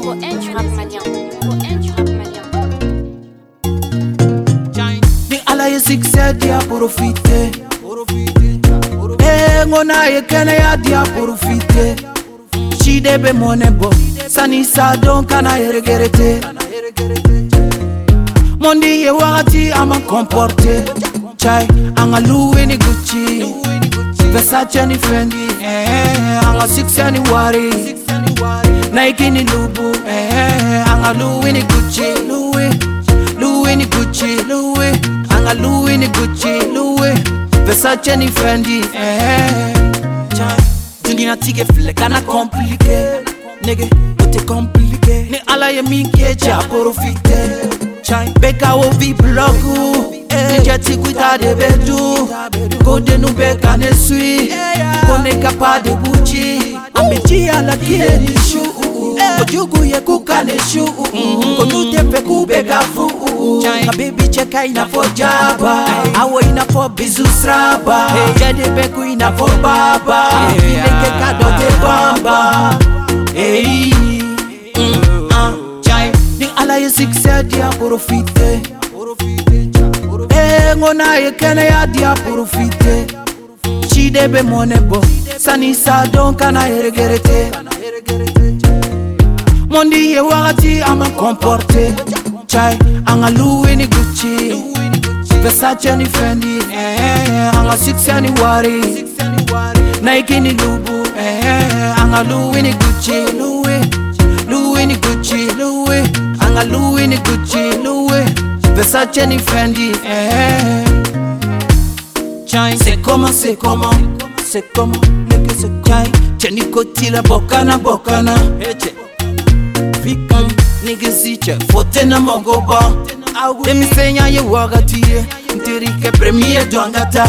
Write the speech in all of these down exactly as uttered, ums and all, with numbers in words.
un du rap malien. un du rap malien. Ni ala ye succès dia profiter. Eh ngona ye kene ya dia profiter. She debe monebo. Sani sa don kana regrete. Mondi ye wakati ama comporte. Chai anga Louis ni Gucci, Versace ni Fendi, eh anga succès ni Wari, Nike ni Lubu, eh anga Louis ni Gucci, Louis, Louis ni Gucci, Louis, anga Louis ni Gucci, Louis, Versace ni Fendi, eh chai dunia tige file kana compliqué, nigga tout est compliqué, ni ala ye minke ja profiter. Beka wo vi blogu Nijati kuita de bedu Kode nubeka ne sui Kone kapa de buchi Amejia la kile ni shu Ojugu ye kuka ne shu Konu tepe kubega fu Kabibi cheka inafo jaba Awo inafo bizu sraba Jede beku inafo baba Neke kado te bamba Hey ala ye succès dia profiter. Eh ngona ye kene ya dia profiter. She debe monebo. Sani sa don kana regrete. Mondi ye wakati ama comporte. Chai anga Louis ni Gucci, Versace ni Fendi, eh anga succès ni Wari, Nike ni Lubu, eh anga Louis ni Gucci, Louis, Louis ni Gucci, Louis. Anga Louis ni Gucci, Louis, Versace ni Fendi, eh. C'est comment, c'est comment, c'est comment, nigga c'est comment. Cheni kotila bokana bokana, Fikam, nigga ziche, fote na mogoba. Demi senya ye wagati, ntirike premier dwangata.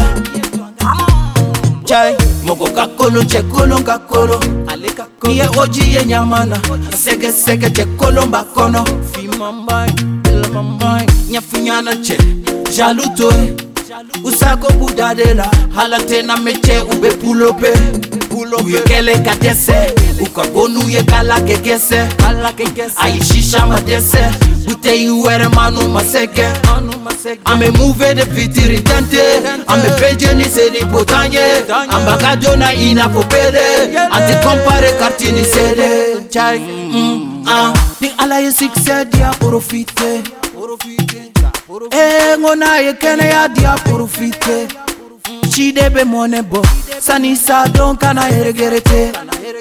Chai, mogo kakolo chekolo kakolo. Niye oji ye nyamana, sege sege chekolo mbakono. Fi mambai, ela mambai, nyafunyana che, jalutoe. Usako budadela, halate na meche ube pulope. Uye kele kadese, ukagonu ye kala kegese. Aishisha madese, bute iwere manu maseke. Ame move de fitiri tante, ame peje ni sedi potanye. Ambagado na ina popede, ante compare kartini sede. Chai, mm, ah, ni ala ye succès dia profiter. Eh ngona ye kene ya dia profiter. She debe monebo, sani sa don kana regrete.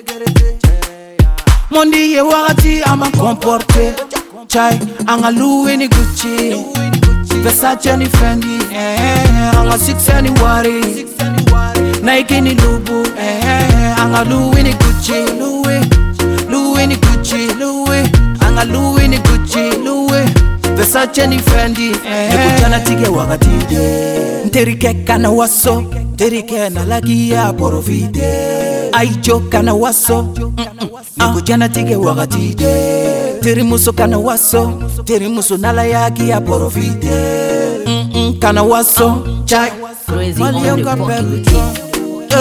Mondi ye wakati ama comporte. Chai anga Louis ni Gucci, Versace ni Fendi, eh anga succès ni Wari, Nike ni Lubu, eh anga Louis ni Gucci, Louis, Louis ni Gucci, Louis, anga Louis ni Gucci, Louis, Versace ni Fendi, eh nikutana tige wakati de nterike kana waso, nterike na lagi ya profite. Aicho kana waso, nikutana tige wakati de teri muso kana waso, teri muso nala yagi ya profite. Kana waso, chai Crazy on the pocket.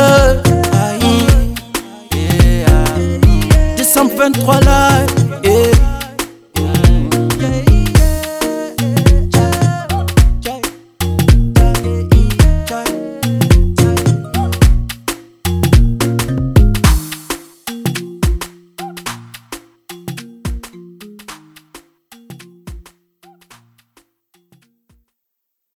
deux cent vingt-trois là, eh.